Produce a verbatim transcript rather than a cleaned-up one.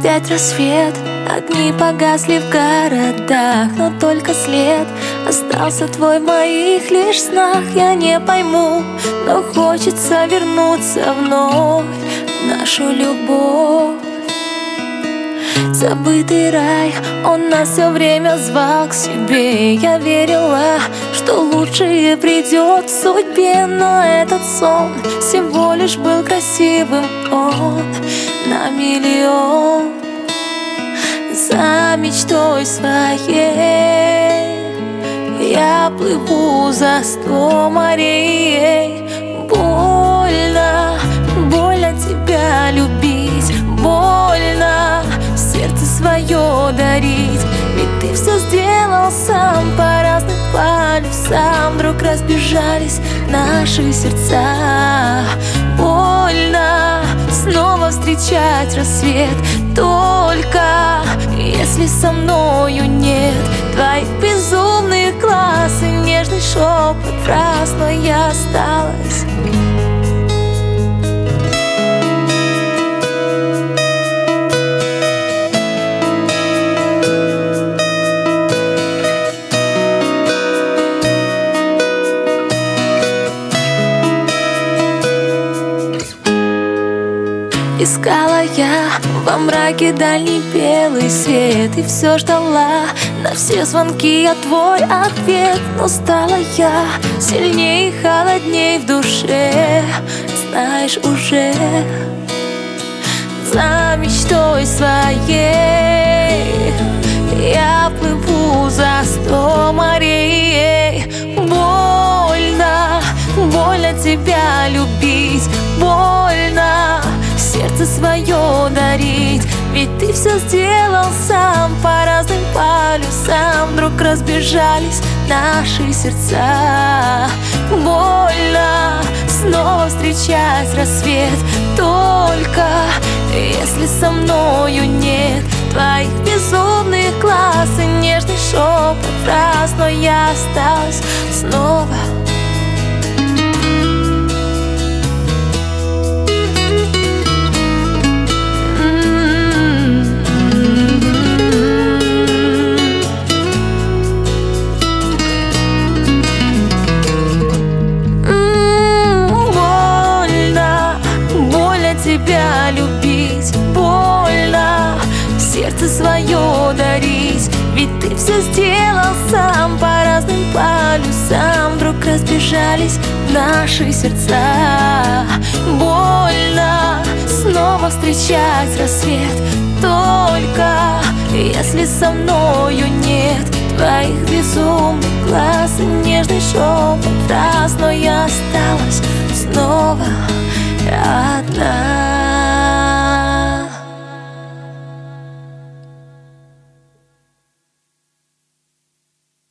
опять рассвет. Огни погасли в городах, но только след остался твой в моих лишь снах. Я не пойму, но хочется вернуться вновь в нашу любовь. Забытый рай, он нас все время звал к себе. Я верила, что лучшее придет в судьбе, но этот сон всего лишь был красивым, он на миллион. За мечтой своей я плыву за сто морей. Больно, больно тебя любить, больно сердце свое дарить. Ведь ты все сделал сам, по разным полюсам вдруг разбежались наши сердца. Больно снова встречать рассвет, только если со мною нет твоих безумных глаз и нежный шепот фраз, но я осталась. Искала я во мраке дальний белый свет, и все ждала на все звонки я твой ответ. Но стала я сильнее и холодней в душе, знаешь уже. За мечтой своей я плыву за сто морей. Больно, больно тебя любить, больно сердце свое дарить. Ведь ты все сделал сам, по разным полюсам вдруг разбежались наши сердца. Больно снова встречать рассвет, только если со мною нет твоих безумных глаз и нежный шепот фраз, но я осталась снова. Тебя любить, больно сердце свое дарить. Ведь ты все сделал сам, по разным полюсам вдруг разбежались наши сердца. Больно снова встречать рассвет, только если со мною нет твоих безумных глаз и нежный шепот фраз, но я осталась снова одна.